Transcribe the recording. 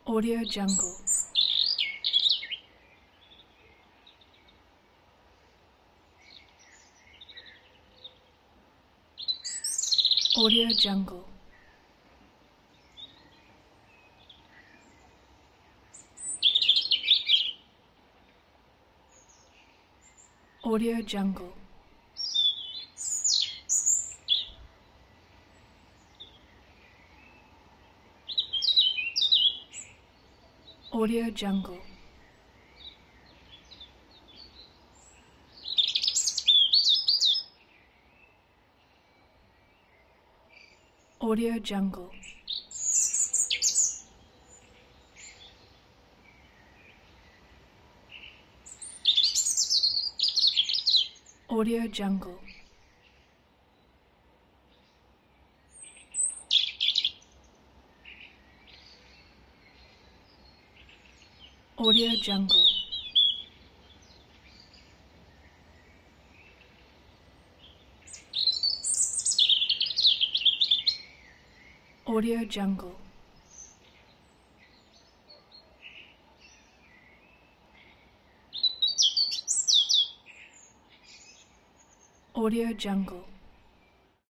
Audio Jungle. Audio Jungle. Audio Jungle. Audio Jungle. Audio Jungle. Audio Jungle. Audio Jungle. Audio Jungle. Audio Jungle.